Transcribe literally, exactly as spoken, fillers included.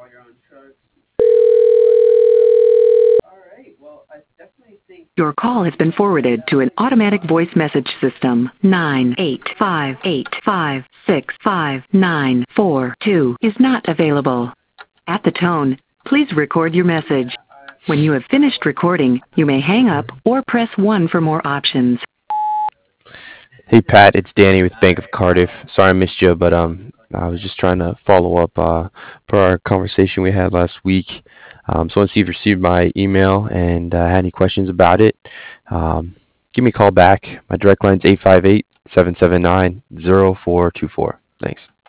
Your call has been forwarded to an automatic voice message system. nine eight five eight five six five nine four two is not available. At the tone, please record your message. When you have finished recording, you may hang up or press one for more options. Hey Pat, it's Danny with Bank of Cardiff. Sorry I missed you, but um, I was just trying to follow up uh, for our conversation we had last week. Um, so let's see if you received my email and uh, had any questions about it. Um, give me a call back. My direct line is eight five eight, seven seven nine, zero four two four. Thanks.